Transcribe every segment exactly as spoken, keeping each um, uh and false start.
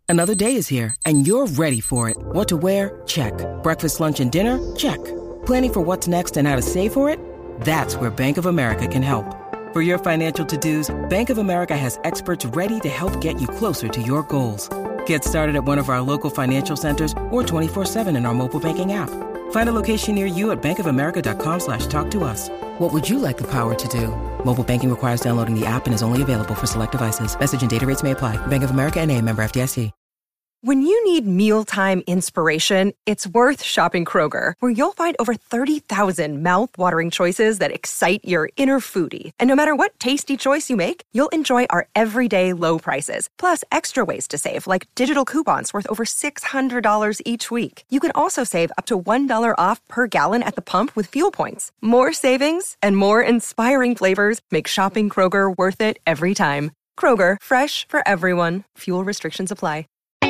Another day is here, and you're ready for it. What to wear? Check. Breakfast, lunch, and dinner? Check. Planning for what's next and how to save for it? That's where Bank of America can help. For your financial to-dos, Bank of America has experts ready to help get you closer to your goals. Get started at one of our local financial centers or twenty-four seven in our mobile banking app. Find a location near you at bankofamerica.com slash talk to us. What would you like the power to do? Mobile banking requires downloading the app and is only available for select devices. Message and data rates may apply. Bank of America N A, member F D I C. When you need mealtime inspiration, it's worth shopping Kroger, where you'll find over thirty thousand mouth-watering choices that excite your inner foodie. And no matter what tasty choice you make, you'll enjoy our everyday low prices, plus extra ways to save, like digital coupons worth over six hundred dollars each week. You can also save up to one dollar off per gallon at the pump with fuel points. More savings and more inspiring flavors make shopping Kroger worth it every time. Kroger, fresh for everyone. Fuel restrictions apply.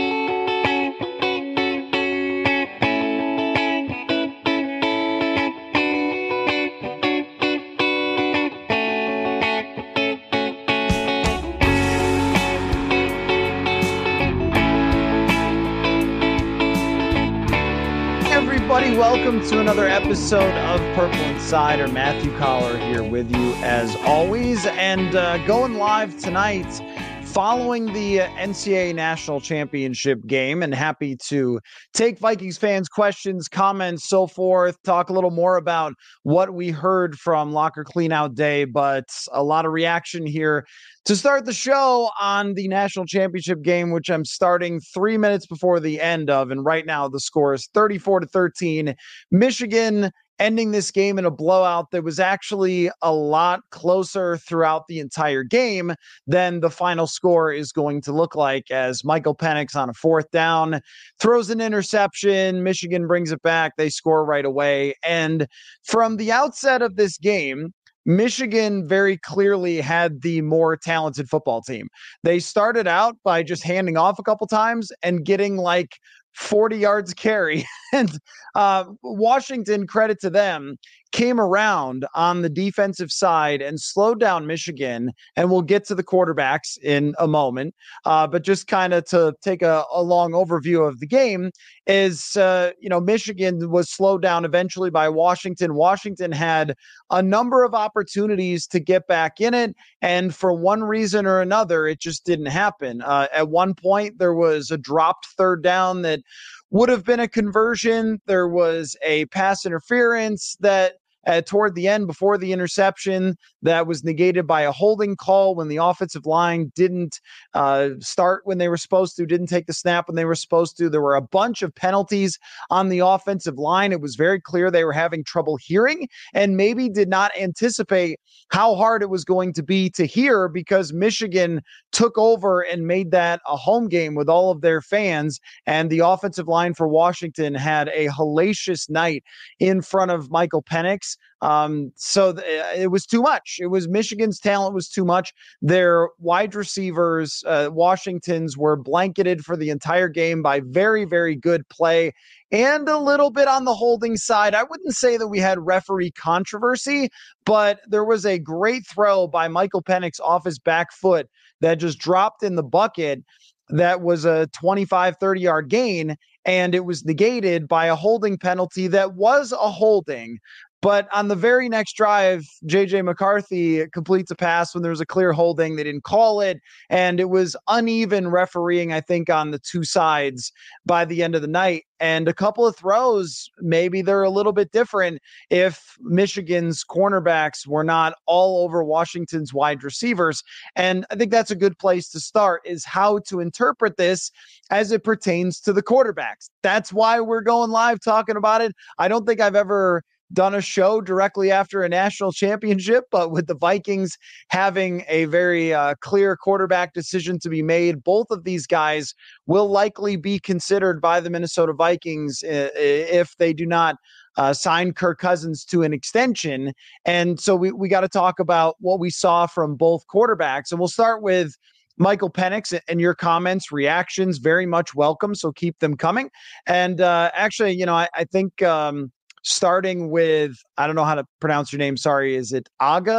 Everybody, welcome to another episode of Purple Insider. Matthew Collar here with you as always, and uh, going live tonight following the N C double A National Championship game, and happy to take Vikings fans' questions, comments, so forth, talk a little more about what we heard from Locker Cleanout Day, but a lot of reaction here to start the show on the National Championship game, which I'm starting three minutes before the end of. And right now the score is thirty-four to thirteen. Michigan ending this game in a blowout that was actually a lot closer throughout the entire game than the final score is going to look like, as Michael Penix on a fourth down throws an interception. Michigan brings it back. They score right away. And from the outset of this game, Michigan very clearly had the more talented football team. They started out by just handing off a couple times and getting like forty yards carry. And uh, Washington, credit to them, came around on the defensive side and slowed down Michigan. And we'll get to the quarterbacks in a moment. Uh, but just kind of to take a, a long overview of the game is, uh, you know, Michigan was slowed down eventually by Washington. Washington had a number of opportunities to get back in it. And for one reason or another, it just didn't happen. Uh, at one point, there was a dropped third down that would have been a conversion. There was a pass interference that uh, toward the end before the interception that was negated by a holding call when the offensive line didn't uh, start when they were supposed to, didn't take the snap when they were supposed to. There were a bunch of penalties on the offensive line. It was very clear they were having trouble hearing and maybe did not anticipate how hard it was going to be to hear, because Michigan took over and made that a home game with all of their fans. And the offensive line for Washington had a hellacious night in front of Michael Penix. Um, so th- it was too much. It was Michigan's talent was too much. Their wide receivers, uh, Washington's, were blanketed for the entire game by very, very good play and a little bit on the holding side. I wouldn't say that we had referee controversy, but there was a great throw by Michael Penix off his back foot that just dropped in the bucket. That was a twenty-five, thirty yard gain, and it was negated by a holding penalty that was a holding. But on the very next drive, J J McCarthy completes a pass when there was a clear holding. They didn't call it, and it was uneven refereeing, I think, on the two sides by the end of the night. And a couple of throws, maybe they're a little bit different if Michigan's cornerbacks were not all over Washington's wide receivers. And I think that's a good place to start, is how to interpret this as it pertains to the quarterbacks. That's why we're going live talking about it. I don't think I've ever done a show directly after a national championship, but with the Vikings having a very uh, clear quarterback decision to be made, both of these guys will likely be considered by the Minnesota Vikings uh, if they do not uh, sign Kirk Cousins to an extension. And so we, we got to talk about what we saw from both quarterbacks. And we'll start with Michael Penix, and your comments, reactions, very much welcome. So keep them coming. And uh, actually, you know, I, I think um, starting with, I don't know how to pronounce your name. Sorry. Is it Aga?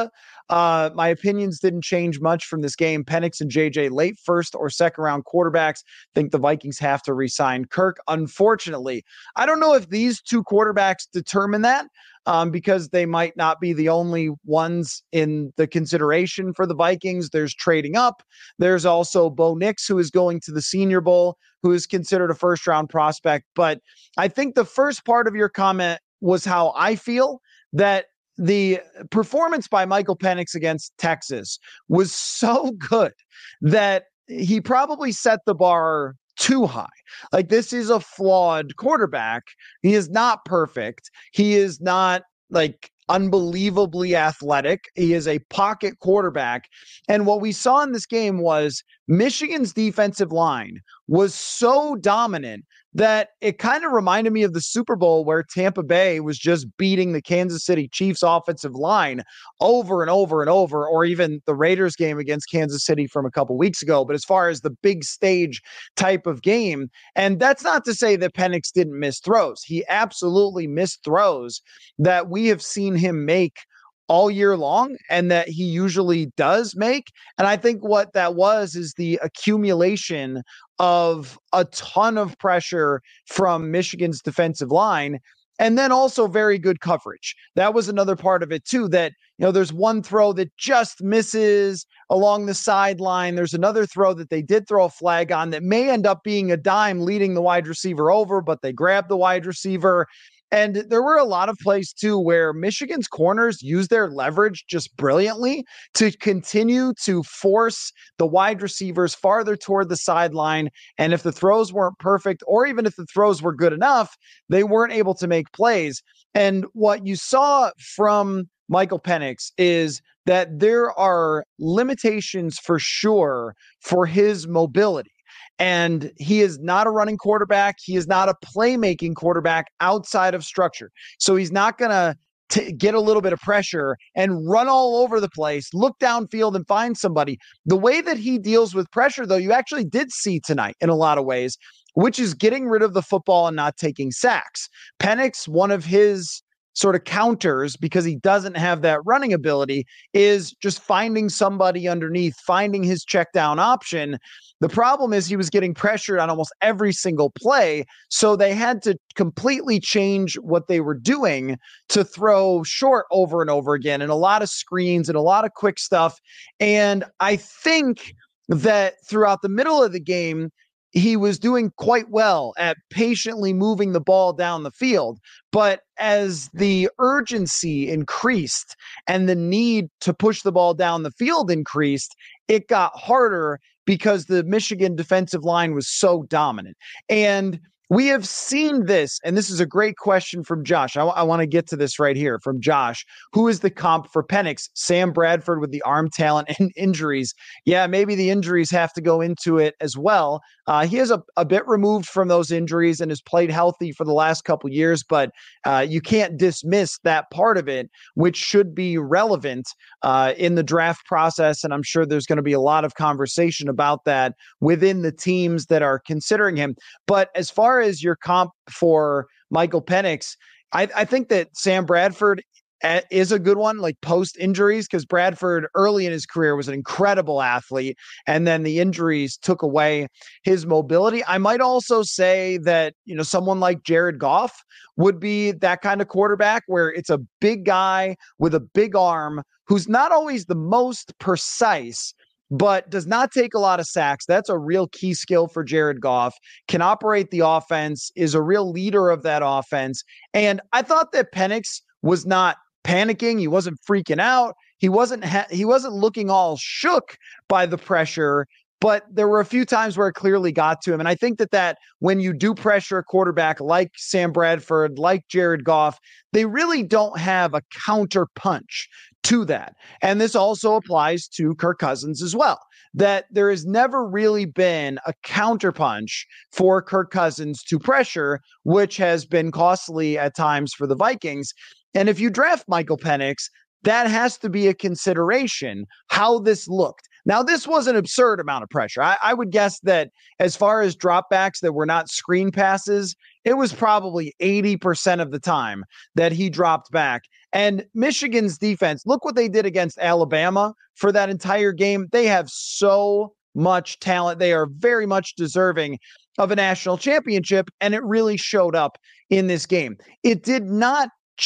Uh, my opinions didn't change much from this game. Penix and J J, late first or second round quarterbacks. Think the Vikings have to re-sign Kirk. Unfortunately, I don't know if these two quarterbacks determine that. Um, because they might not be the only ones in the consideration for the Vikings. There's trading up. There's also Bo Nix, who is going to the Senior Bowl, who is considered a first-round prospect. But I think the first part of your comment was how I feel, that the performance by Michael Penix against Texas was so good that he probably set the bar too high. Like, this is a flawed quarterback. He is not perfect. He is not like unbelievably athletic. He is a pocket quarterback. And what we saw in this game was Michigan's defensive line was so dominant that it kind of reminded me of the Super Bowl where Tampa Bay was just beating the Kansas City Chiefs offensive line over and over and over, or even the Raiders game against Kansas City from a couple weeks ago. But as far as the big stage type of game, and that's not to say that Penix didn't miss throws. He absolutely missed throws that we have seen him make all year long and that he usually does make. And I think what that was is the accumulation of a ton of pressure from Michigan's defensive line, and then also very good coverage. That was another part of it too, that, you know, there's one throw that just misses along the sideline. There's another throw that they did throw a flag on that may end up being a dime leading the wide receiver over, but they grabbed the wide receiver. And there were a lot of plays, too, where Michigan's corners used their leverage just brilliantly to continue to force the wide receivers farther toward the sideline. And if the throws weren't perfect, or even if the throws were good enough, they weren't able to make plays. And what you saw from Michael Penix is that there are limitations for sure for his mobility. And he is not a running quarterback. He is not a playmaking quarterback outside of structure. So he's not going to get a little bit of pressure and run all over the place, look downfield and find somebody. The way that he deals with pressure, though, you actually did see tonight in a lot of ways, which is getting rid of the football and not taking sacks. Penix, one of his sort of counters, because he doesn't have that running ability, is just finding somebody underneath, finding his check down option. The problem is he was getting pressured on almost every single play, so they had to completely change what they were doing to throw short over and over again, and a lot of screens and a lot of quick stuff. And I think that throughout the middle of the game, he was doing quite well at patiently moving the ball down the field. But as the urgency increased and the need to push the ball down the field increased, it got harder because the Michigan defensive line was so dominant. And we have seen this, and this is a great question from Josh. I, w- I want to get to this right here from Josh. Who is the comp for Penix? Sam Bradford with the arm talent and injuries. Yeah, maybe the injuries have to go into it as well. Uh, he is a, a bit removed from those injuries and has played healthy for the last couple years, but uh, you can't dismiss that part of it, which should be relevant uh, in the draft process. And I'm sure there's going to be a lot of conversation about that within the teams that are considering him. But as far as your comp for Michael Penix, I, I think that Sam Bradford is a good one, like post injuries, because Bradford early in his career was an incredible athlete, and then the injuries took away his mobility. I might also say that, you know, someone like Jared Goff would be that kind of quarterback where it's a big guy with a big arm who's not always the most precise, but does not take a lot of sacks. That's a real key skill for Jared Goff. Can operate the offense, is a real leader of that offense. And I thought that Penix was not panicking. He wasn't freaking out. He wasn't ha- he wasn't looking all shook by the pressure, but there were a few times where it clearly got to him. And I think that that when you do pressure a quarterback like Sam Bradford, like Jared Goff, they really don't have a counter punch to that. And this also applies to Kirk Cousins as well, that there has never really been a counterpunch for Kirk Cousins to pressure, which has been costly at times for the Vikings. And if you draft Michael Penix, that has to be a consideration, how this looked. Now, this was an absurd amount of pressure. I, I would guess that as far as dropbacks that were not screen passes, it was probably eighty percent of the time that he dropped back. And Michigan's defense, look what they did against Alabama for that entire game. They have so much talent. They are very much deserving of a national championship, and it really showed up in this game. It did not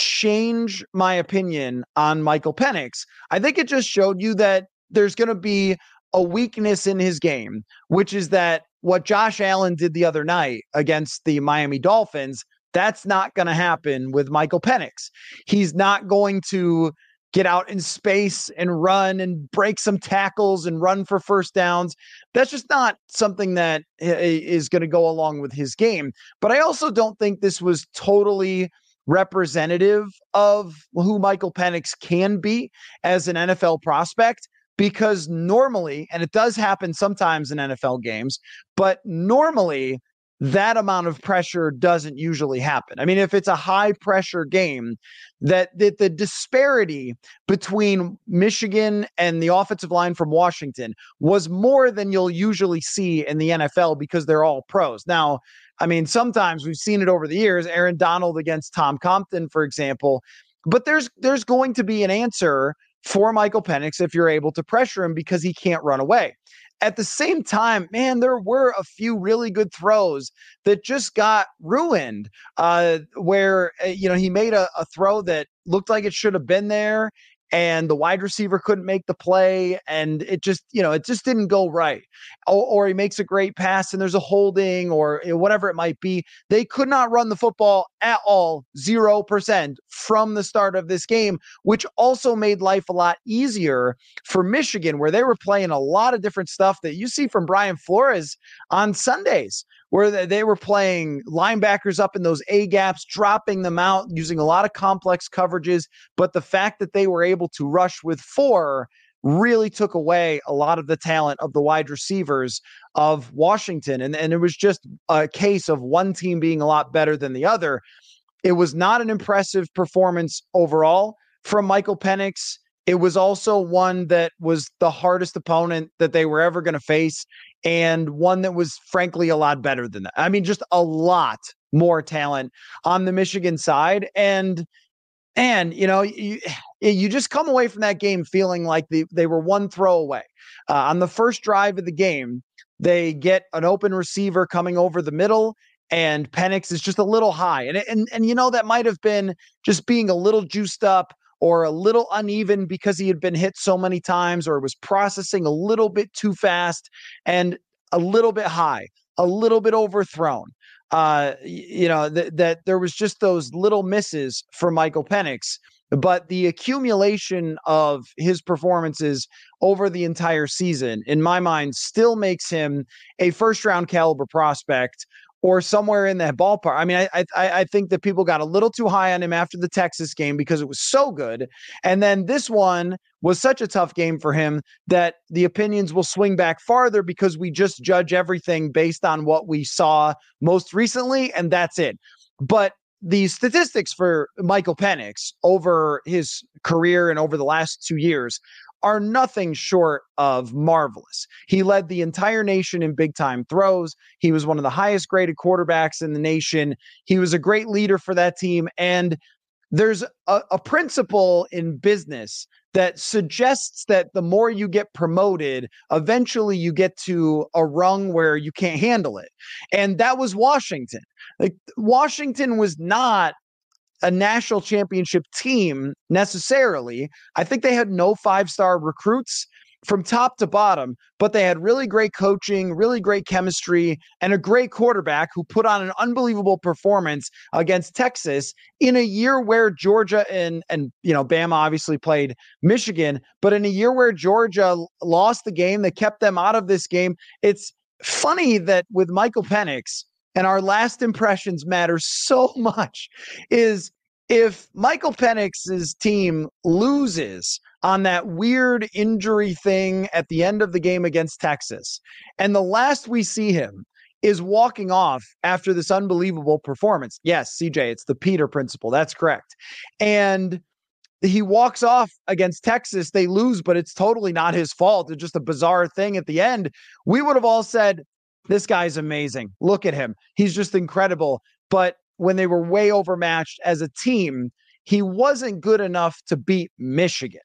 change my opinion on Michael Penix. I think it just showed you that there's going to be a weakness in his game, which is that what Josh Allen did the other night against the Miami Dolphins, that's not going to happen with Michael Penix. He's not going to get out in space and run and break some tackles and run for first downs. That's just not something that is going to go along with his game. But I also don't think this was totally representative of who Michael Penix can be as an N F L prospect, because normally, and it does happen sometimes in N F L games, but normally that amount of pressure doesn't usually happen. I mean, if it's a high pressure game, that, that the disparity between Michigan and the offensive line from Washington was more than you'll usually see in the N F L because they're all pros. Now, I mean, sometimes we've seen it over the years, Aaron Donald against Tom Compton, for example, but there's, there's going to be an answer for Michael Penix if you're able to pressure him because he can't run away. At the same time, man, there were a few really good throws that just got ruined uh, where, uh, you know, he made a, a throw that looked like it should have been there and the wide receiver couldn't make the play. And it just, you know, it just didn't go right. Or, or he makes a great pass and there's a holding or you know, whatever it might be. They could not run the football at all, zero percent from the start of this game, which also made life a lot easier for Michigan, where they were playing a lot of different stuff that you see from Brian Flores on Sundays, where they were playing linebackers up in those A gaps, dropping them out, using a lot of complex coverages. But the fact that they were able to rush with four really took away a lot of the talent of the wide receivers of Washington. And, and it was just a case of one team being a lot better than the other. It was not an impressive performance overall from Michael Penix. It was also one that was the hardest opponent that they were ever going to face, and one that was frankly a lot better than that. I mean, just a lot more talent on the Michigan side. And, and you know, you, you just come away from that game feeling like the, they were one throw away. Uh, on the first drive of the game, they get an open receiver coming over the middle, and Penix is just a little high. And, and, and you know, that might have been just being a little juiced up or a little uneven because he had been hit so many times, or was processing a little bit too fast and a little bit high, a little bit overthrown. Uh, you know, th- that there was just those little misses for Michael Penix, but the accumulation of his performances over the entire season, in my mind, still makes him a first round caliber prospect, or somewhere in that ballpark. I mean, I, I I think that people got a little too high on him after the Texas game because it was so good. And then this one was such a tough game for him that the opinions will swing back farther because we just judge everything based on what we saw most recently, and that's it. But the statistics for Michael Penix over his career and over the last two years are nothing short of marvelous. He led the entire nation in big time throws. He was one of the highest graded quarterbacks in the nation. He was a great leader for that team. And there's a, a principle in business that suggests that the more you get promoted, eventually you get to a rung where you can't handle it. And that was Washington. Like, Washington was not a national championship team necessarily. I think they had no five-star recruits from top to bottom, but they had really great coaching, really great chemistry, and a great quarterback who put on an unbelievable performance against Texas in a year where Georgia and, and you know, Bama obviously played Michigan, but in a year where Georgia lost the game, they kept them out of this game. It's funny that with Michael Penix, and our last impressions matter so much, is if Michael Penix's team loses on that weird injury thing at the end of the game against Texas, and the last we see him is walking off after this unbelievable performance. Yes, C J, it's the Peter principle. That's correct. And he walks off against Texas. They lose, but it's totally not his fault. It's just a bizarre thing at the end. We would have all said, this guy's amazing. Look at him. He's just incredible. But when they were way overmatched as a team, he wasn't good enough to beat Michigan.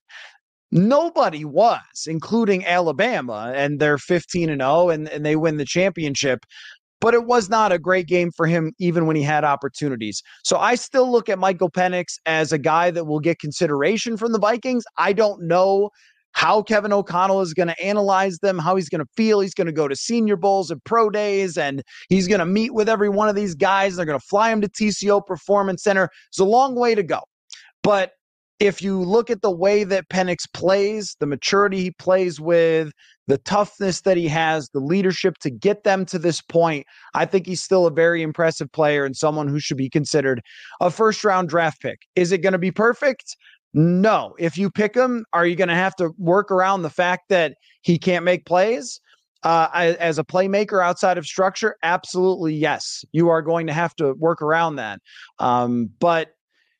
Nobody was, including Alabama, and they're fifteen and oh, and, and they win the championship. But it was not a great game for him, even when he had opportunities. So I still look at Michael Penix as a guy that will get consideration from the Vikings. I don't know how Kevin O'Connell is going to analyze them, how he's going to feel. He's going to go to Senior Bowls and pro days, and he's going to meet with every one of these guys. They're going to fly him to T C O Performance Center. It's a long way to go. But if you look at the way that Penix plays, the maturity he plays with, the toughness that he has, the leadership to get them to this point, I think he's still a very impressive player and someone who should be considered a first-round draft pick. Is it going to be perfect? No. If you pick him, are you going to have to work around the fact that he can't make plays? Uh, as a playmaker outside of structure? Absolutely, yes. You are going to have to work around that. Um, but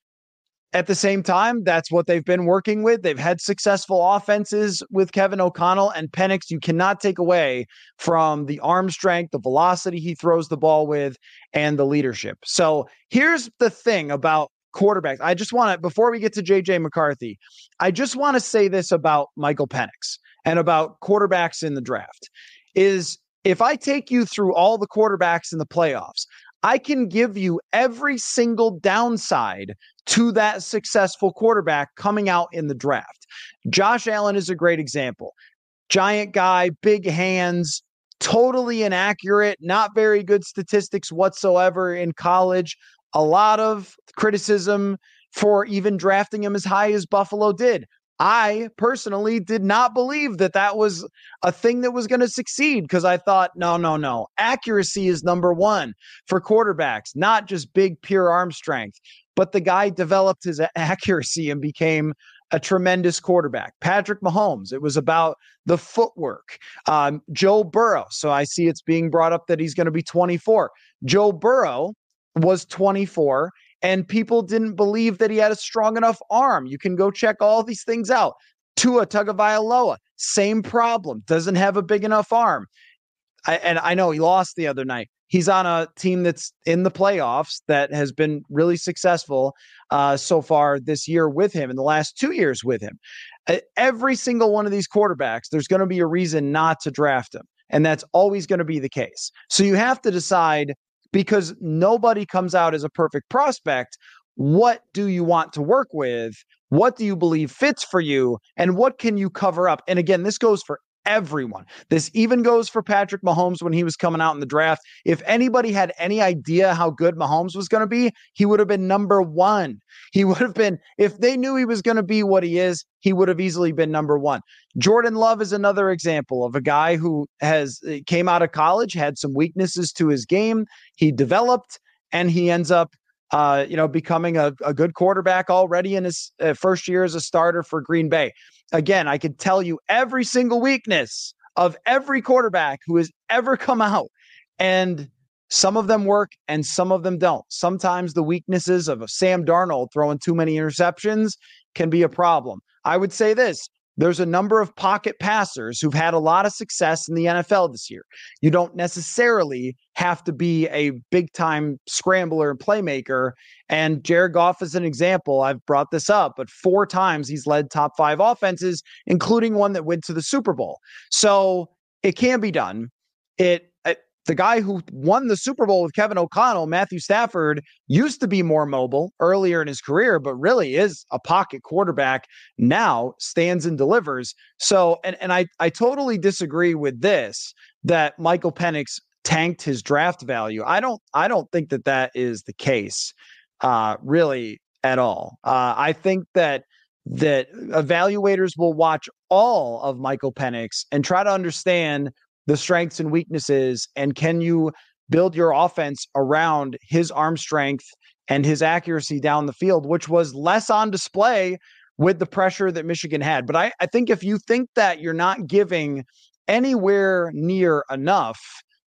at the same time, that's what they've been working with. They've had successful offenses with Kevin O'Connell, and Penix, you cannot take away from the arm strength, the velocity he throws the ball with, and the leadership. So here's the thing about quarterbacks. I just want to, before we get to J J McCarthy, I just want to say this about Michael Penix and about quarterbacks in the draft, is if I take you through all the quarterbacks in the playoffs, I can give you every single downside to that successful quarterback coming out in the draft. Josh Allen is a great example. Giant guy, big hands, totally inaccurate, not very good statistics whatsoever in college. A lot of criticism for even drafting him as high as Buffalo did. I personally did not believe that that was a thing that was going to succeed, because I thought, no, no, no. Accuracy is number one for quarterbacks, not just big, pure arm strength. But the guy developed his accuracy and became a tremendous quarterback. Patrick Mahomes, it was about the footwork. Um, Joe Burrow, so I see it's being brought up that he's going to be twenty-four. Joe Burrow was twenty-four. And people didn't believe that he had a strong enough arm. You can go check all these things out. Tua Tagovailoa, same problem. Doesn't have a big enough arm. I, and I know he lost the other night. He's on a team that's in the playoffs that has been really successful uh, so far this year with him, in the last two years with him. Uh, every single one of these quarterbacks, there's going to be a reason not to draft him. And that's always going to be the case. So you have to decide, because nobody comes out as a perfect prospect, what do you want to work with? What do you believe fits for you? And what can you cover up? And again, this goes for everyone. This even goes for Patrick Mahomes when he was coming out in the draft. If anybody had any idea how good Mahomes was going to be, he would have been number one. He would have been, if they knew he was going to be what he is, he would have easily been number one. Jordan Love is another example of a guy who has came out of college, had some weaknesses to his game. He developed, and he ends up Uh, you know, becoming a, a good quarterback already in his uh, first year as a starter for Green Bay. Again, I could tell you every single weakness of every quarterback who has ever come out, and some of them work and some of them don't. Sometimes the weaknesses of a Sam Darnold throwing too many interceptions can be a problem. I would say this. There's a number of pocket passers who've had a lot of success in the N F L this year. You don't necessarily have to be a big-time scrambler and playmaker. And Jared Goff is an example. I've brought this up, but four times he's led top five offenses, including one that went to the Super Bowl. So it can be done. It, it the guy who won the Super Bowl with Kevin O'Connell, Matthew Stafford, used to be more mobile earlier in his career, but really is a pocket quarterback now, stands and delivers. So, and, and I, I totally disagree with this, that Michael Penix tanked his draft value. I don't, I don't think that that is the case, uh, really at all. Uh, I think that that evaluators will watch all of Michael Penix and try to understand the strengths and weaknesses, and can you build your offense around his arm strength and his accuracy down the field, which was less on display with the pressure that Michigan had. But I, I think if you think that you're not giving anywhere near enough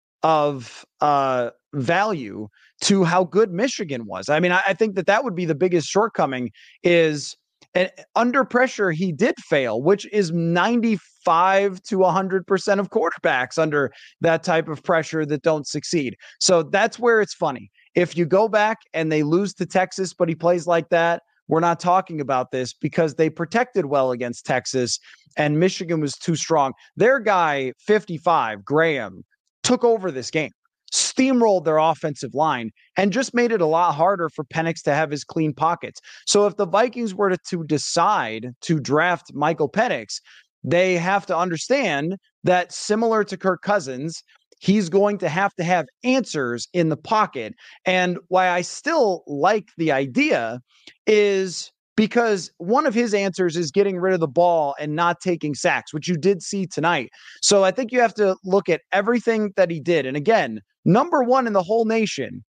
of uh, value to how good Michigan was, I mean, I, I think that that would be the biggest shortcoming, is And under pressure, he did fail, which is ninety-five to one hundred percent of quarterbacks under that type of pressure that don't succeed. So that's where it's funny. If you go back and they lose to Texas, but he plays like that, we're not talking about this because they protected well against Texas and Michigan was too strong. Their guy, fifty-five, Graham, took over this game, steamrolled their offensive line, and just made it a lot harder for Penix to have his clean pockets. So if the Vikings were to, to decide to draft Michael Penix, they have to understand that similar to Kirk Cousins, he's going to have to have answers in the pocket. And why I still like the idea is because one of his answers is getting rid of the ball and not taking sacks, which you did see tonight. So I think you have to look at everything that he did. And again, number one in the whole nation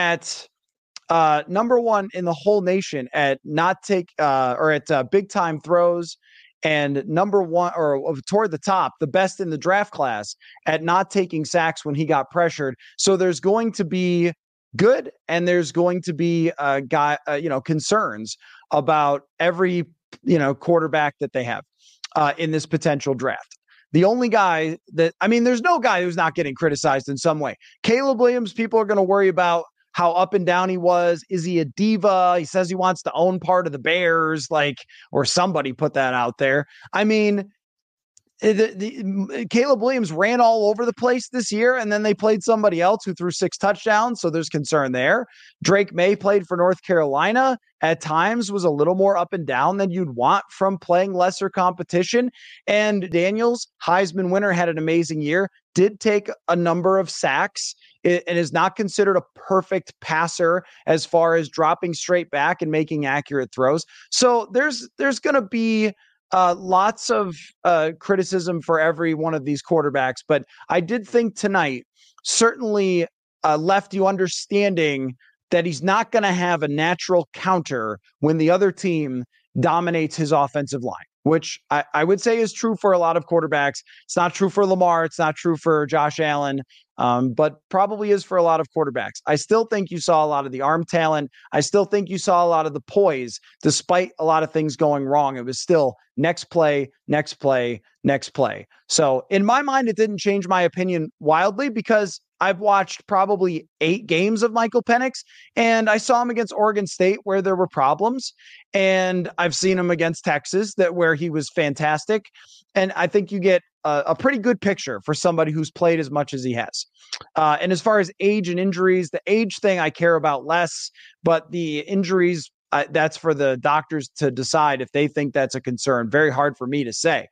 at uh, number one in the whole nation at not take uh, or at uh, big time throws, and number one or toward the top, the best in the draft class at not taking sacks when he got pressured. So there's going to be good and there's going to be uh, guy, uh, you know, concerns about every, you know, quarterback that they have uh, in this potential draft. The only guy that, I mean, there's no guy who's not getting criticized in some way. Caleb Williams, people are going to worry about how up and down he was. Is he a diva? He says he wants to own part of the Bears, like, or somebody put that out there. I mean, the, the, Caleb Williams ran all over the place this year, and then they played somebody else who threw six touchdowns, so there's concern there. Drake May played for North Carolina. At times was a little more up and down than you'd want from playing lesser competition. And Daniels, Heisman winner, had an amazing year, did take a number of sacks, and is not considered a perfect passer as far as dropping straight back and making accurate throws. So there's there's going to be uh, lots of uh, criticism for every one of these quarterbacks. But I did think tonight certainly uh, left you understanding that he's not going to have a natural counter when the other team dominates his offensive line, which I, I would say is true for a lot of quarterbacks. It's not true for Lamar. It's not true for Josh Allen, um, but probably is for a lot of quarterbacks. I still think you saw a lot of the arm talent. I still think you saw a lot of the poise, despite a lot of things going wrong. It was still next play, next play, next play. So in my mind, it didn't change my opinion wildly because I've watched probably eight games of Michael Penix, and I saw him against Oregon State where there were problems, and I've seen him against Texas that where he was fantastic. And I think you get a, a pretty good picture for somebody who's played as much as he has. Uh, and as far as age and injuries, the age thing I care about less, but the injuries, uh, that's for the doctors to decide if they think that's a concern. Very hard for me to say.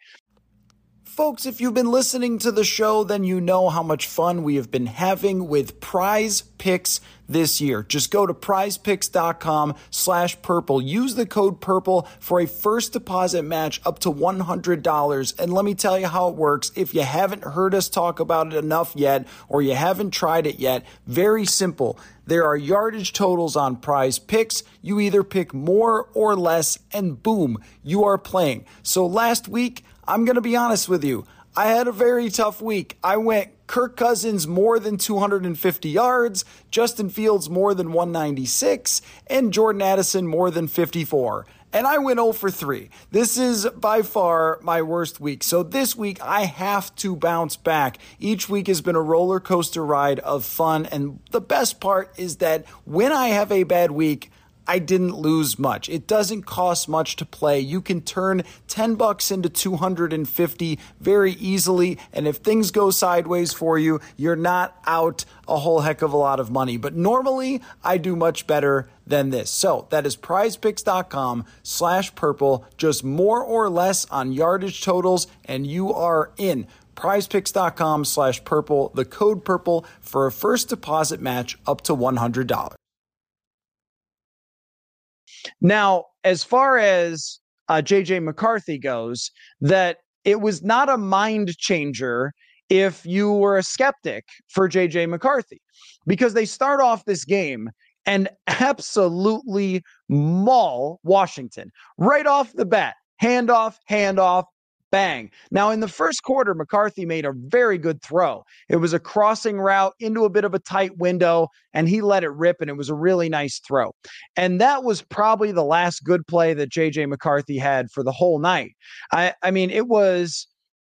Folks, if you've been listening to the show, then you know how much fun we have been having with Prize Picks this year. Just go to prizepicks.com slash purple. Use the code purple for a first deposit match up to one hundred dollars. And let me tell you how it works. If you haven't heard us talk about it enough yet, or you haven't tried it yet, very simple. There are yardage totals on Prize Picks. You either pick more or less, and boom, you are playing. So last week, I'm going to be honest with you. I had a very tough week. I went Kirk Cousins more than two hundred fifty yards, Justin Fields more than one ninety-six, and Jordan Addison more than fifty-four. And I went oh for three. This is by far my worst week. So this week I have to bounce back. Each week has been a roller coaster ride of fun. And the best part is that when I have a bad week, I didn't lose much. It doesn't cost much to play. You can turn ten bucks into two hundred fifty very easily. And if things go sideways for you, you're not out a whole heck of a lot of money. But normally I do much better than this. So that is prizepicks.com slash purple, just more or less on yardage totals, and you are in. prizepicks.com slash purple, the code purple for a first deposit match up to one hundred dollars. Now, as far as uh, J J McCarthy goes, that it was not a mind changer if you were a skeptic for J J McCarthy, because they start off this game and absolutely maul Washington right off the bat. Handoff, handoff, bang. Now, in the first quarter, McCarthy made a very good throw. It was a crossing route into a bit of a tight window, and he let it rip, and it was a really nice throw. And that was probably the last good play that J J McCarthy had for the whole night. I, I mean, it was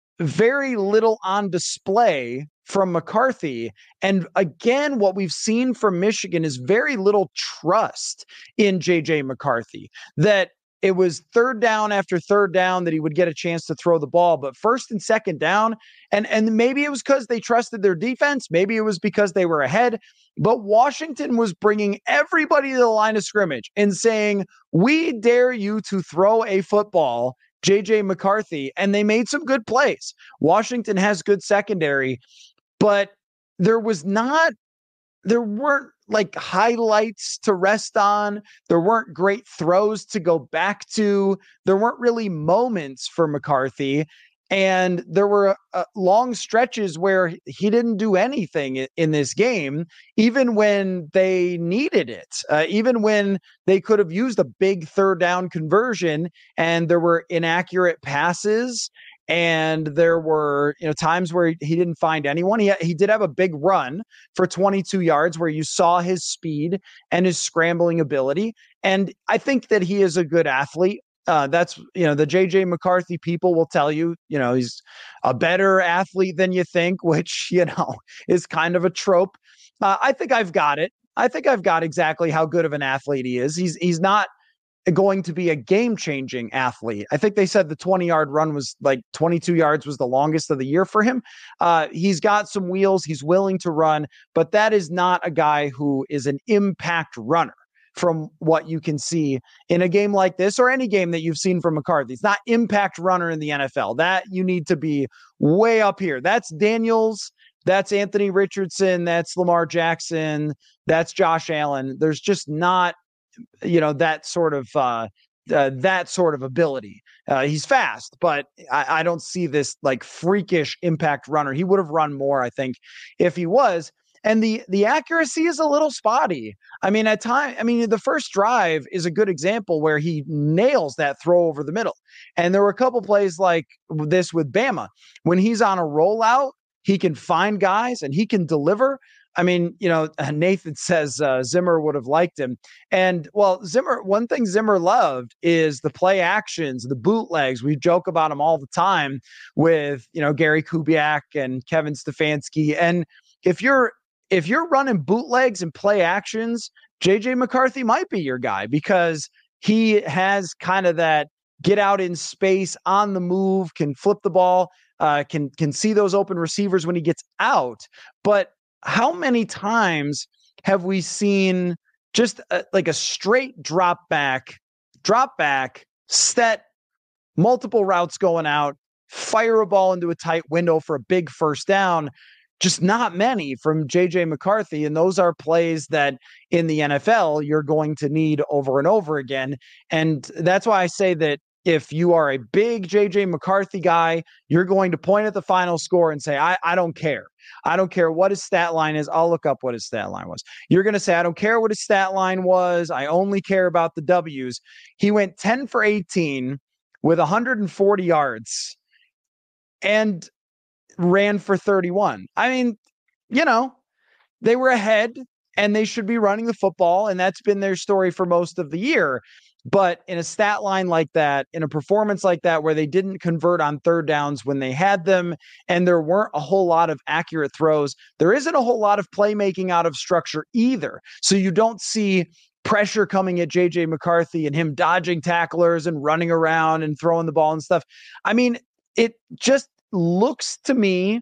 very little on display from McCarthy. And again, what we've seen from Michigan is very little trust in J J McCarthy, that it was third down after third down that he would get a chance to throw the ball, but first and second down, and, and maybe it was because they trusted their defense. Maybe it was because they were ahead, but Washington was bringing everybody to the line of scrimmage and saying, we dare you to throw a football, J J McCarthy, and they made some good plays. Washington has good secondary, but there was not, there weren't like highlights to rest on. There weren't great throws to go back to. There weren't really moments for McCarthy. And there were uh, long stretches where he didn't do anything in, in this game, even when they needed it, uh, even when they could have used a big third down conversion and there were inaccurate passes. And there were, you know, times where he didn't find anyone. He, he did have a big run for twenty-two yards where you saw his speed and his scrambling ability. And I think that he is a good athlete. Uh, that's, you know, the J J McCarthy people will tell you, you know, he's a better athlete than you think, which, you know, is kind of a trope. Uh, I think I've got it. I think I've got exactly how good of an athlete he is. He's, he's not going to be a game-changing athlete. I think they said the twenty-yard run was like twenty-two yards was the longest of the year for him. Uh, he's got some wheels. He's willing to run, but that is not a guy who is an impact runner from what you can see in a game like this or any game that you've seen from McCarthy. It's not impact runner in the N F L. That you need to be way up here. That's Daniels. That's Anthony Richardson. That's Lamar Jackson. That's Josh Allen. There's just not, you know, that sort of uh, uh, that sort of ability. Uh, he's fast, but I, I don't see this like freakish impact runner. He would have run more, I think, if he was. And the the accuracy is a little spotty. I mean, at time, I mean, the first drive is a good example where he nails that throw over the middle. And there were a couple plays like this with Bama. When he's on a rollout, he can find guys and he can deliver. I mean, you know, Nathan says uh, Zimmer would have liked him. And, well, Zimmer, one thing Zimmer loved is the play actions, the bootlegs. We joke about them all the time with, you know, Gary Kubiak and Kevin Stefanski. And if you're if you're running bootlegs and play actions, J J McCarthy might be your guy because he has kind of that get out in space, on the move, can flip the ball, uh, can can see those open receivers when he gets out. But how many times have we seen just a, like a straight drop back, drop back, set, multiple routes going out, fire a ball into a tight window for a big first down? Just not many from J J McCarthy. And those are plays that in the N F L, you're going to need over and over again. And that's why I say that if you are a big J J McCarthy guy, you're going to point at the final score and say, I, I don't care. I don't care what his stat line is. I'll look up what his stat line was. You're going to say, I don't care what his stat line was. I only care about the W's. He went ten for eighteen with one hundred forty yards and ran for thirty-one. I mean, you know, they were ahead and they should be running the football. And that's been their story for most of the year. But in a stat line like that, in a performance like that, where they didn't convert on third downs when they had them, and there weren't a whole lot of accurate throws, there isn't a whole lot of playmaking out of structure either. So you don't see pressure coming at J J McCarthy and him dodging tacklers and running around and throwing the ball and stuff. I mean, it just looks to me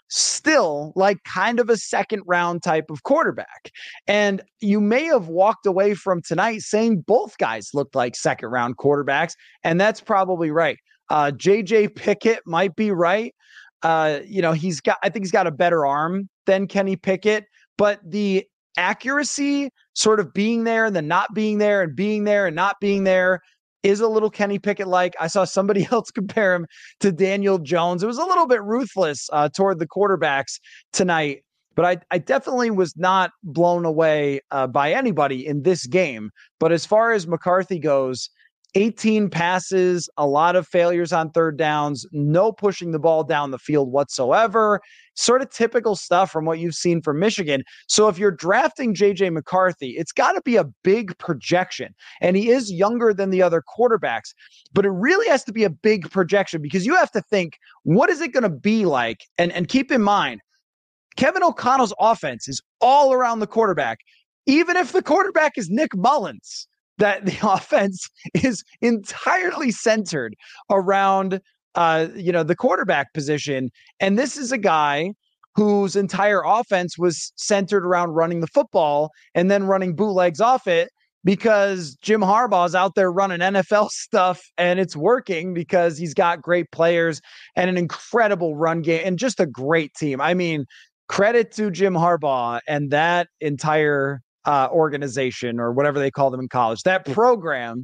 still like kind of a second round type of quarterback. And you may have walked away from tonight saying both guys looked like second round quarterbacks. And that's probably right. Uh, J J Pickett might be right. Uh, you know, he's got, I think he's got a better arm than Kenny Pickett, but the accuracy sort of being there and then not being there and being there and not being there is a little Kenny Pickett-like. I saw somebody else compare him to Daniel Jones. It was a little bit ruthless uh, toward the quarterbacks tonight, but I, I definitely was not blown away uh, by anybody in this game. But as far as McCarthy goes, eighteen passes, a lot of failures on third downs, no pushing the ball down the field whatsoever. Sort of typical stuff from what you've seen from Michigan. So if you're drafting J J McCarthy, it's got to be a big projection. And he is younger than the other quarterbacks, but it really has to be a big projection because you have to think, what is it going to be like? And, and keep in mind, Kevin O'Connell's offense is all around the quarterback. Even if the quarterback is Nick Mullins, that the offense is entirely centered around Uh, you know, the quarterback position. And this is a guy whose entire offense was centered around running the football and then running bootlegs off it because Jim Harbaugh's out there running N F L stuff and it's working because he's got great players and an incredible run game and just a great team. I mean, credit to Jim Harbaugh and that entire uh, organization or whatever they call them in college, that program.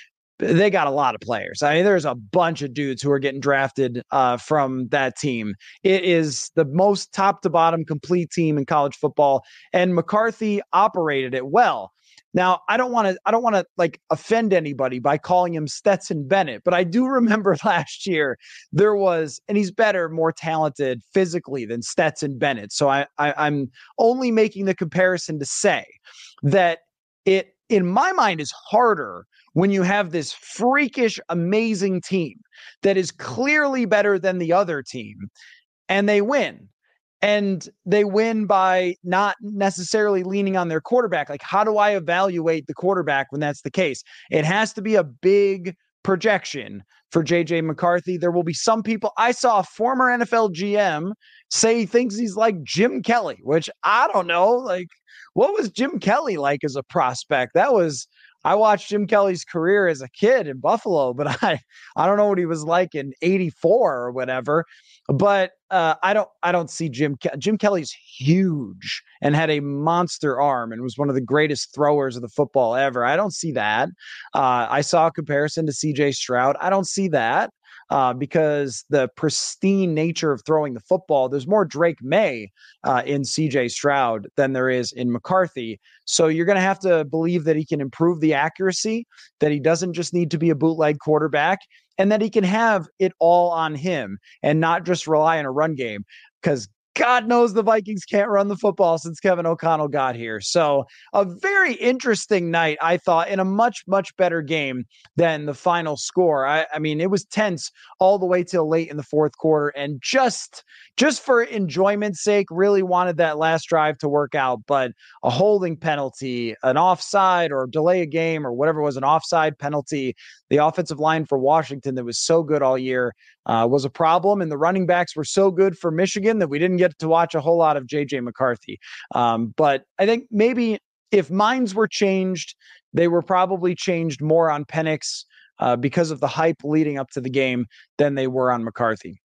They got a lot of players. I mean, there's a bunch of dudes who are getting drafted uh, from that team. It is the most top to bottom complete team in college football, and McCarthy operated it well. Now, I don't want to, I don't want to like offend anybody by calling him Stetson Bennett, but I do remember last year there was, and he's better, more talented physically than Stetson Bennett. So I, I I'm only making the comparison to say that it, in my mind, is harder when you have this freakish, amazing team that is clearly better than the other team and they win. And they win by not necessarily leaning on their quarterback. Like, how do I evaluate the quarterback when that's the case? It has to be a big projection for J J McCarthy. There will be some people. I saw a former N F L G M say he thinks he's like Jim Kelly, which I don't know. Like, what was Jim Kelly like as a prospect? That was, I watched Jim Kelly's career as a kid in Buffalo, but I, I don't know what he was like in eighty-four or whatever. But uh, I don't, I don't see Jim. Ke- Jim Kelly's huge and had a monster arm and was one of the greatest throwers of the football ever. I don't see that. Uh, I saw a comparison to C J Stroud. I don't see that. Uh, because the pristine nature of throwing the football, there's more Drake May uh, in C J Stroud than there is in McCarthy. So you're going to have to believe that he can improve the accuracy, that he doesn't just need to be a bootleg quarterback, and that he can have it all on him and not just rely on a run game. Because God knows the Vikings can't run the football since Kevin O'Connell got here. So a very interesting night, I thought, in a much, much better game than the final score. I, I mean, it was tense all the way till late in the fourth quarter. And just, just for enjoyment's sake, really wanted that last drive to work out. But a holding penalty, an offside or delay a game or whatever was an offside penalty, the offensive line for Washington that was so good all year uh, was a problem. And the running backs were so good for Michigan that we didn't get to watch a whole lot of J J McCarthy. Um, but I think maybe if minds were changed, they were probably changed more on Penix uh, because of the hype leading up to the game than they were on McCarthy.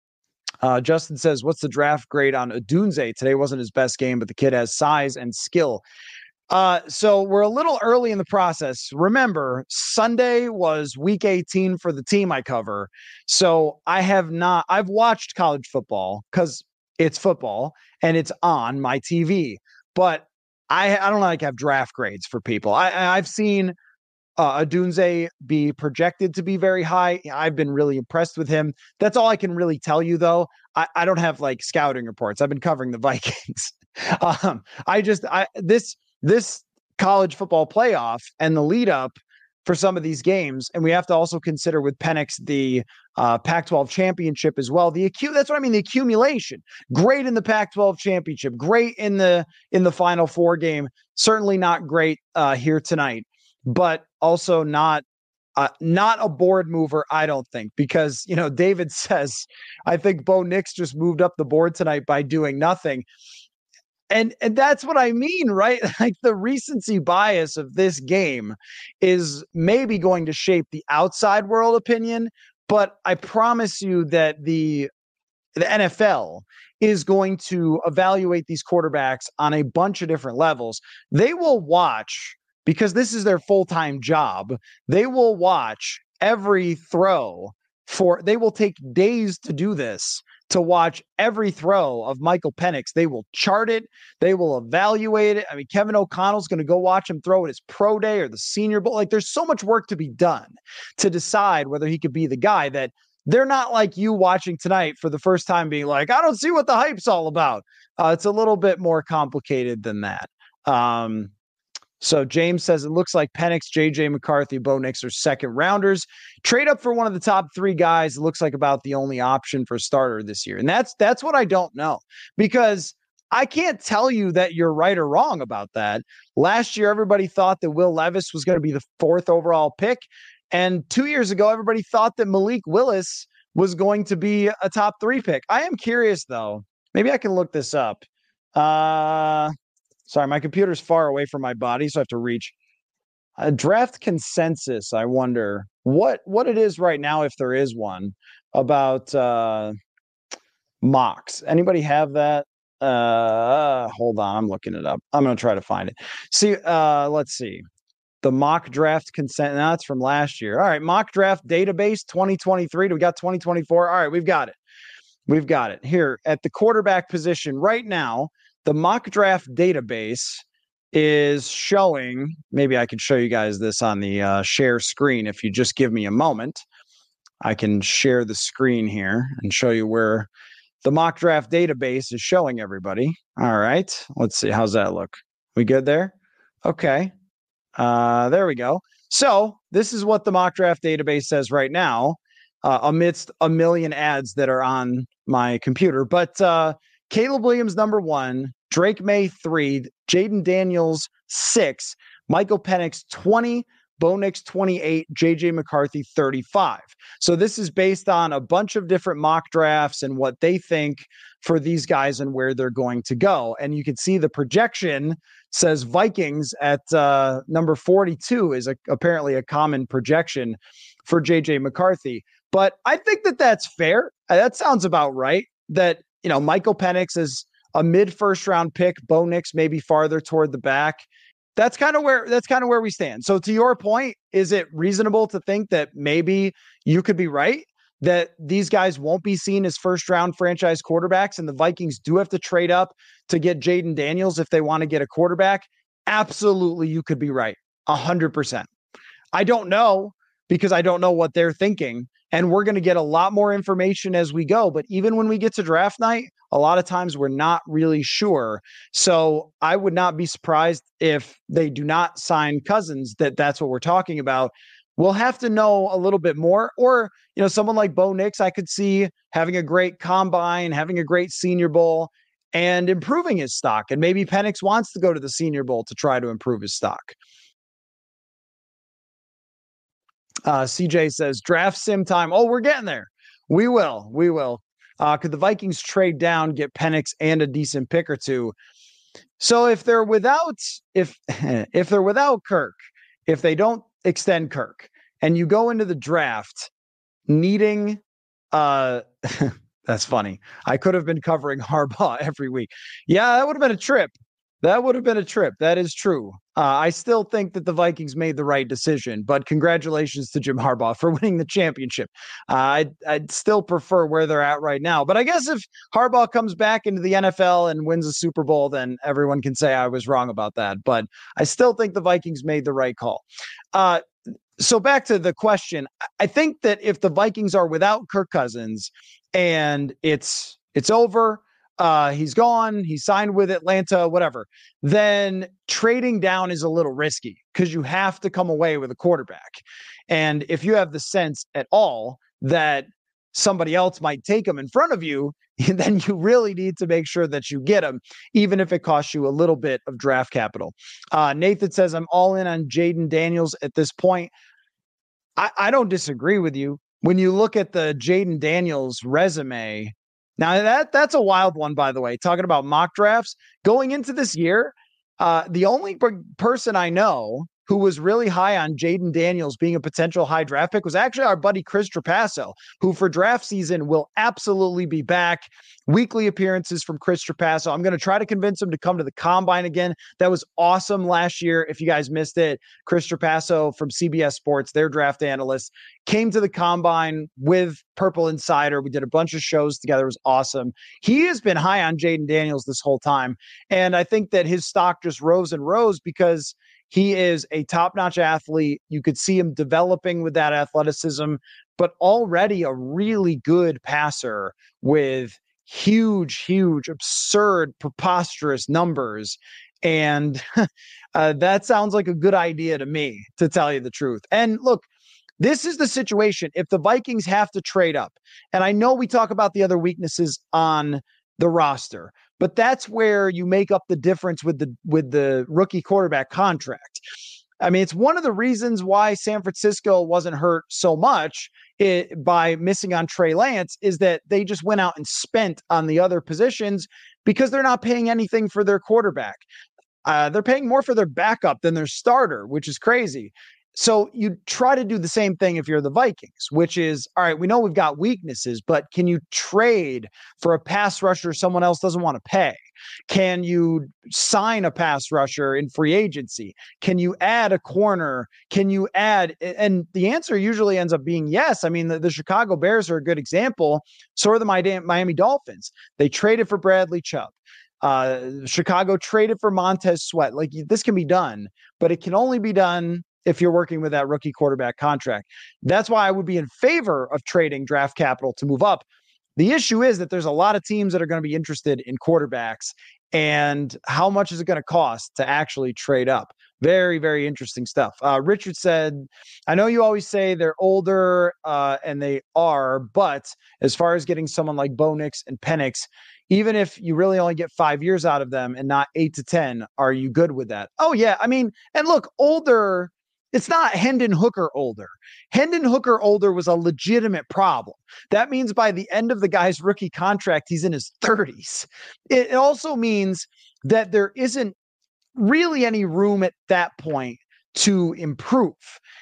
Uh, Justin says, what's the draft grade on Odunze? Today wasn't his best game, but the kid has size and skill. Uh, so we're a little early in the process. Remember, Sunday was week eighteen for the team I cover. So I have not, I've watched college football because it's football and it's on my T V, but I, I don't like have draft grades for people. I, I've seen uh, Odunze be projected to be very high. I've been really impressed with him. That's all I can really tell you, though. I, I don't have like scouting reports. I've been covering the Vikings. um, I just, I, this, This college football playoff and the lead up for some of these games, and we have to also consider with Penix the uh, Pac twelve championship as well. The acu- that's what I mean. The accumulation, great in the Pac twelve championship, great in the in the Final Four game. Certainly not great uh, here tonight, but also not uh, not a board mover. I don't think because you know David says I think Bo Nix just moved up the board tonight by doing nothing. And and that's what I mean, right? Like the recency bias of this game is maybe going to shape the outside world opinion, but I promise you that the the N F L is going to evaluate these quarterbacks on a bunch of different levels. They will watch, because this is their full-time job, they will watch every throw for, they will take days to do this to watch every throw of Michael Penix. They will chart it. They will evaluate it. I mean, Kevin O'Connell's going to go watch him throw at his pro day or the Senior Bowl. Like, there's so much work to be done to decide whether he could be the guy, that they're not like you watching tonight for the first time being like, I don't see what the hype's all about. Uh, it's a little bit more complicated than that. Um, So James says it looks like Penix, J J McCarthy, Bo Nix are second rounders. Trade up for one of the top three guys. It looks like about the only option for starter this year. And that's that's what I don't know, because I can't tell you that you're right or wrong about that. Last year, everybody thought that Will Levis was going to be the fourth overall pick. And two years ago, everybody thought that Malik Willis was going to be a top three pick. I am curious, though. Maybe I can look this up. Uh... Sorry, my computer's far away from my body, so I have to reach. A draft consensus, I wonder what what it is right now, if there is one, about uh, mocks. Anybody have that? Uh, hold on, I'm looking it up. I'm going to try to find it. See, uh, let's see. The mock draft consent. That's from last year. All right, mock draft database twenty twenty-three. Do we got twenty twenty-four? All right, we've got it. We've got it. Here at the quarterback position right now, the mock draft database is showing, maybe I could show you guys this on the uh, share screen. If you just give me a moment, I can share the screen here and show you where the mock draft database is showing everybody. All right, let's see. How's that look? We good there? Okay. Uh, there we go. So this is what the mock draft database says right now, uh, amidst a million ads that are on my computer. But uh, Caleb Williams, number one, Drake May, three, Jaden Daniels, six, Michael Penix, twenty, Bo Nix, twenty-eight, J J McCarthy, thirty-five. So this is based on a bunch of different mock drafts and what they think for these guys and where they're going to go. And you can see the projection says Vikings at uh, number forty-two is a, apparently a common projection for J J McCarthy. But I think that that's fair. That sounds about right. That, you know, Michael Penix is a mid first round pick, Bo Nix maybe farther toward the back. That's kind of where that's kind of where we stand. So to your point, is it reasonable to think that maybe you could be right, that these guys won't be seen as first round franchise quarterbacks and the Vikings do have to trade up to get Jaden Daniels if they want to get a quarterback? Absolutely, you could be right. A hundred percent. I don't know, because I don't know what they're thinking. And we're going to get a lot more information as we go. But even when we get to draft night, a lot of times we're not really sure. So I would not be surprised if they do not sign Cousins, that that's what we're talking about. We'll have to know a little bit more. Or, you know, someone like Bo Nix, I could see having a great combine, having a great Senior Bowl, and improving his stock. And maybe Penix wants to go to the Senior Bowl to try to improve his stock. Uh, C J says, draft sim time. Oh, we're getting there. We will. We will. Uh, could the Vikings trade down, get Penix and a decent pick or two? So if they're without, if if they're without Kirk, if they don't extend Kirk, and you go into the draft needing, uh, that's funny. I could have been covering Harbaugh every week. Yeah, that would have been a trip. That would have been a trip. That is true. Uh, I still think that the Vikings made the right decision, but congratulations to Jim Harbaugh for winning the championship. Uh, I'd, I'd still prefer where they're at right now. But I guess if Harbaugh comes back into the N F L and wins a Super Bowl, then everyone can say I was wrong about that. But I still think the Vikings made the right call. Uh, so back to the question. I think that if the Vikings are without Kirk Cousins and it's it's over, Uh, he's gone, he signed with Atlanta, whatever, then trading down is a little risky because you have to come away with a quarterback. And if you have the sense at all that somebody else might take him in front of you, then you really need to make sure that you get him, even if it costs you a little bit of draft capital. Uh, Nathan says, I'm all in on Jaden Daniels at this point. I, I don't disagree with you. When you look at the Jaden Daniels resume, now, that that's a wild one, by the way, talking about mock drafts. Going into this year, uh, the only per- person I know who was really high on Jayden Daniels being a potential high draft pick was actually our buddy Chris Trapasso, who for draft season will absolutely be back. Weekly appearances from Chris Trapasso. I'm going to try to convince him to come to the Combine again. That was awesome last year. If you guys missed it, Chris Trapasso from C B S Sports, their draft analyst, came to the Combine with Purple Insider. We did a bunch of shows together. It was awesome. He has been high on Jayden Daniels this whole time. And I think that his stock just rose and rose because he is a top-notch athlete. You could see him developing with that athleticism, but already a really good passer with huge, huge, absurd, preposterous numbers. And uh, that sounds like a good idea to me, to tell you the truth. And look, this is the situation. If the Vikings have to trade up, and I know we talk about the other weaknesses on the roster, but that's where you make up the difference with the with the rookie quarterback contract. I mean, it's one of the reasons why San Francisco wasn't hurt so much it, by missing on Trey Lance is that they just went out and spent on the other positions because they're not paying anything for their quarterback. Uh, they're paying more for their backup than their starter, which is crazy. So you try to do the same thing if you're the Vikings, which is, all right, we know we've got weaknesses, but can you trade for a pass rusher someone else doesn't want to pay? Can you sign a pass rusher in free agency? Can you add a corner? Can you add, and the answer usually ends up being yes. I mean, the, the Chicago Bears are a good example. So are the Miami Dolphins. They traded for Bradley Chubb. Uh, Chicago traded for Montez Sweat. Like, this can be done, but it can only be done if you're working with that rookie quarterback contract. That's why I would be in favor of trading draft capital to move up. The issue is that there's a lot of teams that are going to be interested in quarterbacks, and how much is it going to cost to actually trade up? Very, very interesting stuff. Uh, Richard said, I know you always say they're older, uh, and they are, but as far as getting someone like Bo Nix and Penix, even if you really only get five years out of them and not eight to ten, are you good with that? Oh, yeah. I mean, and look, older, it's not Hendon Hooker older. Hendon Hooker older was a legitimate problem. That means by the end of the guy's rookie contract, he's in his thirties. It also means that there isn't really any room at that point to improve.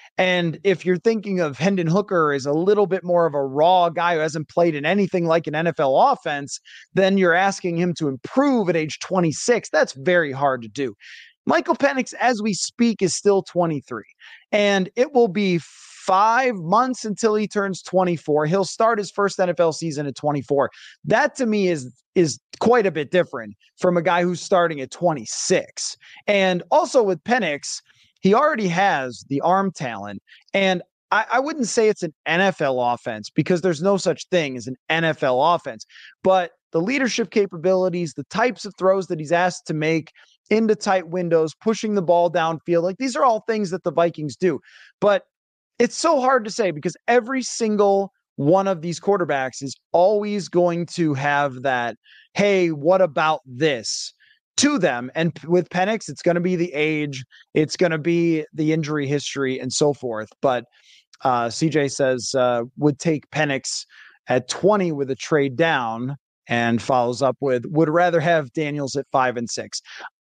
And if you're thinking of Hendon Hooker as a little bit more of a raw guy who hasn't played in anything like an N F L offense, then you're asking him to improve at age twenty-six. That's very hard to do. Michael Penix, as we speak, is still twenty-three, and it will be five months until he turns twenty-four. He'll start his first N F L season at twenty-four. That to me is, is quite a bit different from a guy who's starting at twenty-six. And also with Penix, he already has the arm talent, and I, I wouldn't say it's an N F L offense because there's no such thing as an N F L offense, but the leadership capabilities, the types of throws that he's asked to make into tight windows, pushing the ball downfield, like these are all things that the Vikings do. But it's so hard to say because every single one of these quarterbacks is always going to have that, hey, what about this to them? And with Penix, it's going to be the age, it's going to be the injury history and so forth. But uh, C J says uh, would take Penix at twenty with a trade down, and follows up with would rather have Daniels at five and six.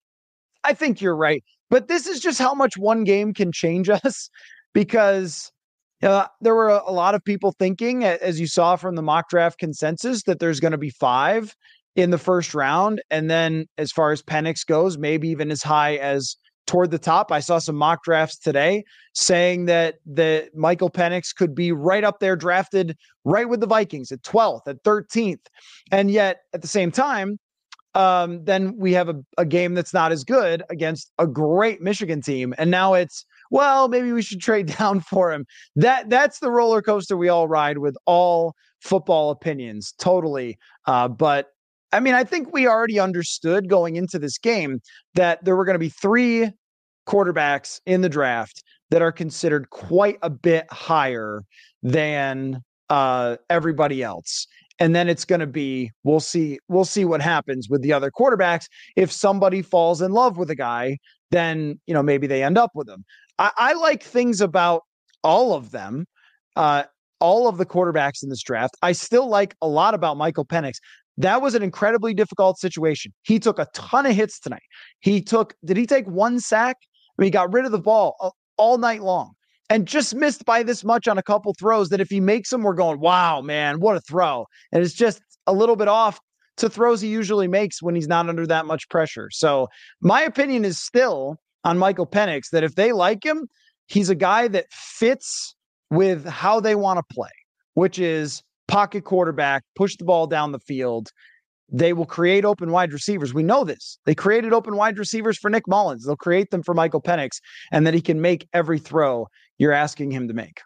I think you're right, but this is just how much one game can change us, because uh, there were a, a lot of people thinking, as you saw from the mock draft consensus, that there's going to be five in the first round. And then as far as Penix goes, maybe even as high as toward the top. I saw some mock drafts today saying that the Michael Penix could be right up there, drafted right with the Vikings at twelfth, at thirteenth. And yet at the same time, Um, then we have a, a game that's not as good against a great Michigan team. And now it's, well, maybe we should trade down for him. That that's the roller coaster we all ride with all football opinions. Totally. Uh, but I mean, I think we already understood going into this game that there were going to be three quarterbacks in the draft that are considered quite a bit higher than uh, everybody else. And then it's going to be, we'll see, we'll see what happens with the other quarterbacks. If somebody falls in love with a guy, then, you know, maybe they end up with him. I, I like things about all of them, uh, all of the quarterbacks in this draft. I still like a lot about Michael Penix. That was an incredibly difficult situation. He took a ton of hits tonight. He took, did he take one sack? I mean, he got rid of the ball all, all night long and just missed by this much on a couple throws that if he makes them, we're going, wow, man, what a throw. And it's just a little bit off to throws he usually makes when he's not under that much pressure. So my opinion is still on Michael Penix that if they like him, he's a guy that fits with how they want to play, which is pocket quarterback, push the ball down the field. They will create open wide receivers. We know this. They created open wide receivers for Nick Mullins. They'll create them for Michael Penix, and that he can make every throw you're asking him to make.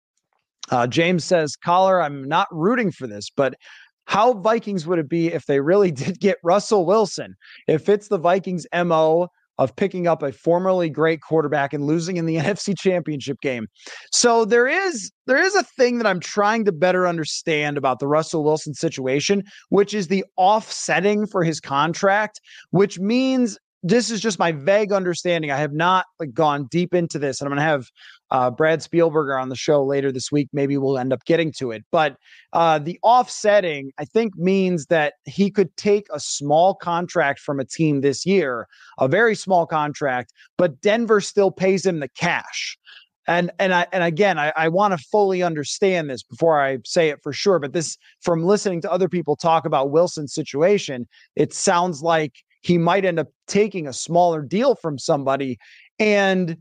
Uh, James says, Collar, I'm not rooting for this, but how Vikings would it be if they really did get Russell Wilson? If it's the Vikings M O of picking up a formerly great quarterback and losing in the N F C Championship game. So there is there is a thing that I'm trying to better understand about the Russell Wilson situation, which is the offsetting for his contract, which means this is just my vague understanding. I have not like gone deep into this, and I'm going to have uh, Brad Spielberger on the show later this week. Maybe we'll end up getting to it. But uh, the offsetting, I think, means that he could take a small contract from a team this year, a very small contract, but Denver still pays him the cash. And and I and again, I, I want to fully understand this before I say it for sure. But this, from listening to other people talk about Wilson's situation, it sounds like he might end up taking a smaller deal from somebody. And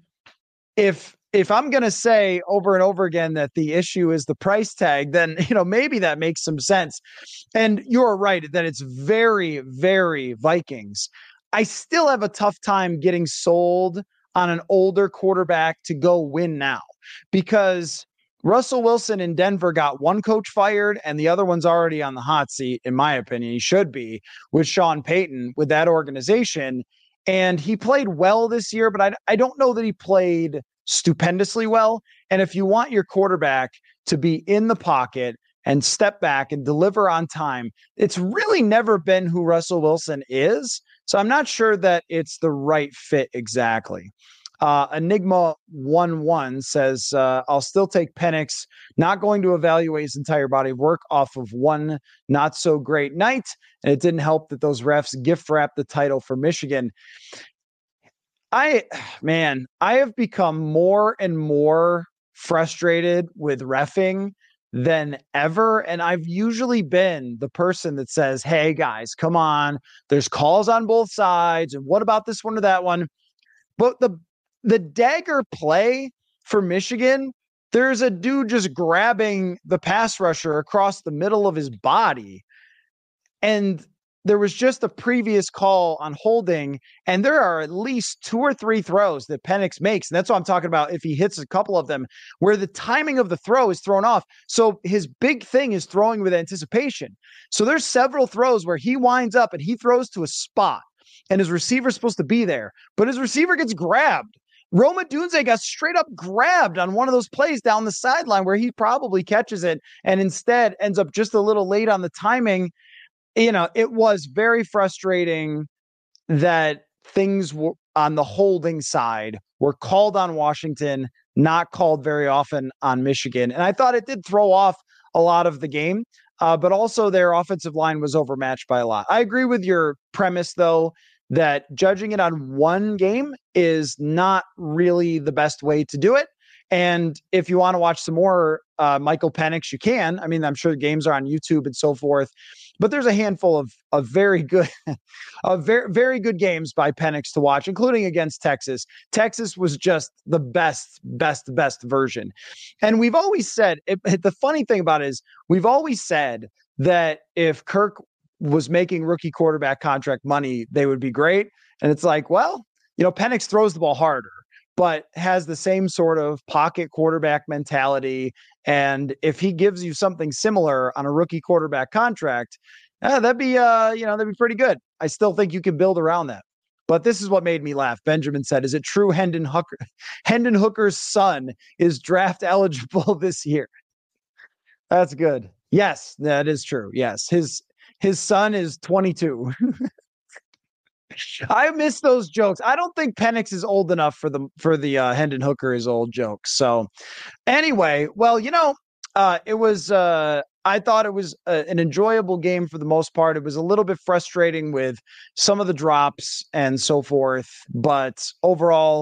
if if I'm going to say over and over again that the issue is the price tag, then, you know, maybe that makes some sense. And you're right that it's very, very Vikings. I still have a tough time getting sold on an older quarterback to go win now, because Russell Wilson in Denver got one coach fired and the other one's already on the hot seat, in my opinion. He should be, with Sean Payton, with that organization. And he played well this year, but I, I don't know that he played stupendously well. And if you want your quarterback to be in the pocket and step back and deliver on time, it's really never been who Russell Wilson is. So I'm not sure that it's the right fit exactly. Uh, Enigma one one says, uh, I'll still take Penix, not going to evaluate his entire body of work off of one not so great night. And it didn't help that those refs gift wrapped the title for Michigan. I, man, I have become more and more frustrated with reffing than ever. And I've usually been the person that says, hey guys, come on, there's calls on both sides. And what about this one or that one? But the The dagger play for Michigan, there's a dude just grabbing the pass rusher across the middle of his body. And there was just a previous call on holding, and there are at least two or three throws that Penix makes. And that's what I'm talking about. If he hits a couple of them where the timing of the throw is thrown off. So his big thing is throwing with anticipation. So there's several throws where he winds up and he throws to a spot and his receiver's supposed to be there, but his receiver gets grabbed. Rome Odunze got straight up grabbed on one of those plays down the sideline where he probably catches it and instead ends up just a little late on the timing. You know, it was very frustrating that things were on the holding side were called on Washington, not called very often on Michigan. And I thought it did throw off a lot of the game, uh, but also their offensive line was overmatched by a lot. I agree with your premise, though, that judging it on one game is not really the best way to do it. And if you want to watch some more uh, Michael Penix, you can. I mean, I'm sure the games are on YouTube and so forth, but there's a handful of of very good, of very very good games by Penix to watch, including against Texas. Texas was just the best, best, best version. And we've always said, it, the funny thing about it is, we've always said that if Kirk was making rookie quarterback contract money, they would be great. And it's like, well, you know, Penix throws the ball harder, but has the same sort of pocket quarterback mentality. And if he gives you something similar on a rookie quarterback contract, uh, that'd be, uh, you know, that'd be pretty good. I still think you can build around that. But this is what made me laugh. Benjamin said, is it true Hendon Hooker, Hendon Hooker's son is draft eligible this year? That's good. Yes, that is true. Yes. His, his son is twenty-two. I miss those jokes. I don't think Penix is old enough for the for the uh, Hendon Hooker is old jokes. So anyway, well, you know, uh, it was. Uh, I thought it was a, an enjoyable game for the most part. It was a little bit frustrating with some of the drops and so forth, but overall,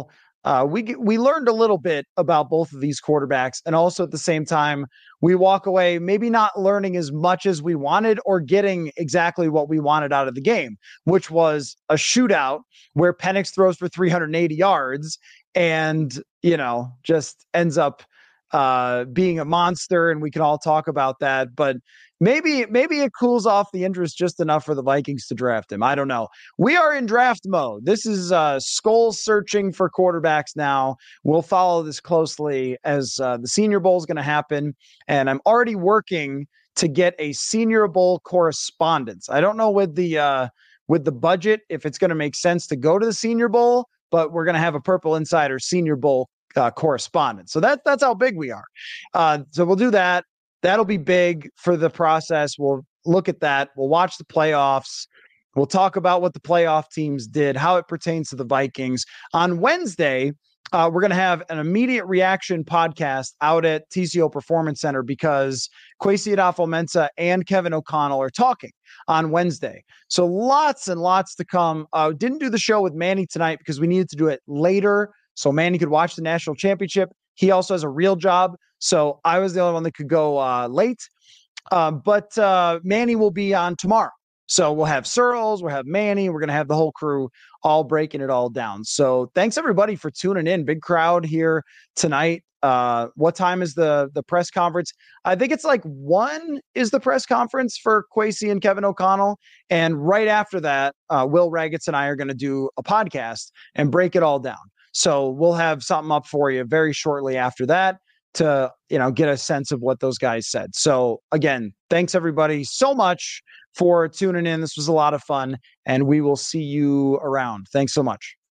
uh, we we learned a little bit about both of these quarterbacks, and also at the same time, we walk away maybe not learning as much as we wanted or getting exactly what we wanted out of the game, which was a shootout where Penix throws for three hundred eighty yards and, you know, just ends up uh, being a monster. And we can all talk about that, but maybe, maybe it cools off the interest just enough for the Vikings to draft him. I don't know. We are in draft mode. This is uh, skull searching for quarterbacks now. We'll follow this closely as uh, the Senior Bowl is going to happen. And I'm already working to get a Senior Bowl correspondence. I don't know with the, uh, with the budget, if it's going to make sense to go to the Senior Bowl, but we're going to have a Purple Insider Senior Bowl uh, correspondent. So that, that's how big we are. Uh, so we'll do that. That'll be big for the process. We'll look at that. We'll watch the playoffs. We'll talk about what the playoff teams did, how it pertains to the Vikings. On Wednesday, uh, we're going to have an immediate reaction podcast out at T C O Performance Center because Kwesi Adofo-Mensah and Kevin O'Connell are talking on Wednesday. So lots and lots to come. Uh, didn't do the show with Manny tonight because we needed to do it later so Manny could watch the national championship. He also has a real job, so I was the only one that could go uh, late. Uh, but uh, Manny will be on tomorrow. So we'll have Searles, we'll have Manny, we're going to have the whole crew all breaking it all down. So thanks everybody for tuning in. Big crowd here tonight. Uh, what time is the the press conference? I think it's like one is the press conference for Kwesi and Kevin O'Connell. And right after that, uh, Will Ragatz and I are going to do a podcast and break it all down. So we'll have something up for you very shortly after that to, you know, get a sense of what those guys said. So again, thanks everybody so much for tuning in. This was a lot of fun, and we will see you around. Thanks so much.